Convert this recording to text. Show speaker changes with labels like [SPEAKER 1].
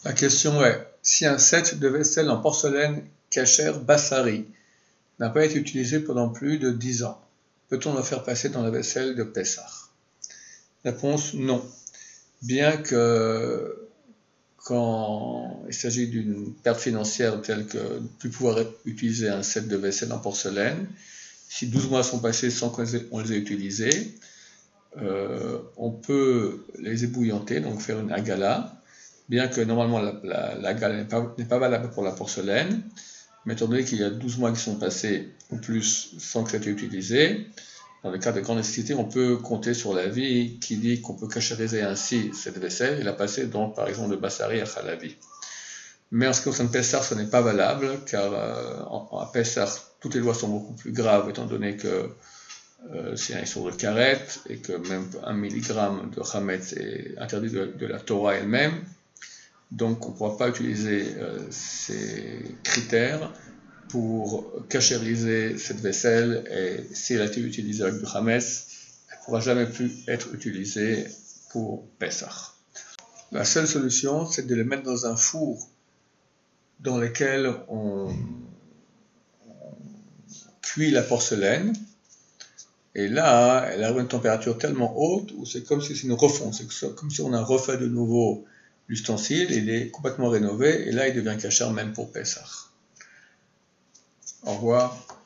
[SPEAKER 1] La question est, si un set de vaisselle en porcelaine kasher Bassari n'a pas été utilisé pendant plus de 10 ans, peut-on le faire passer dans la vaisselle de Pessah? Réponse non. Bien que quand il s'agit d'une perte financière telle que de ne plus pouvoir utiliser un set de vaisselle en porcelaine, si 12 mois sont passés sans qu'on les ait utilisés, on peut les ébouillanter, donc faire une agala, bien que normalement la gala n'est pas valable pour la porcelaine, mais étant donné qu'il y a 12 mois qui sont passés ou plus sans que ça ait été utilisé, dans le cas de grande nécessité, on peut compter sur l'avis qui dit qu'on peut cachériser ainsi cette vaisselle et la passer donc par exemple de Bassari à Khalavi. Mais en ce qui concerne Pessah, ce n'est pas valable, car à Pessah, toutes les lois sont beaucoup plus graves, étant donné que c'est un histoire de karet, et que même 1 milligramme de chametz est interdit de la Torah elle-même. Donc on ne pourra pas utiliser ces critères pour cachériser cette vaisselle, et si elle a été utilisée avec du chametz, elle ne pourra jamais plus être utilisée pour Pessah. La seule solution, c'est de les mettre dans un four dans lequel on cuit la porcelaine, et là, elle a une température tellement haute où c'est comme si c'est une refonte, c'est comme si on a refait de nouveau l'ustensile, il est complètement rénové, et là il devient kasher même pour Pessah. Au revoir.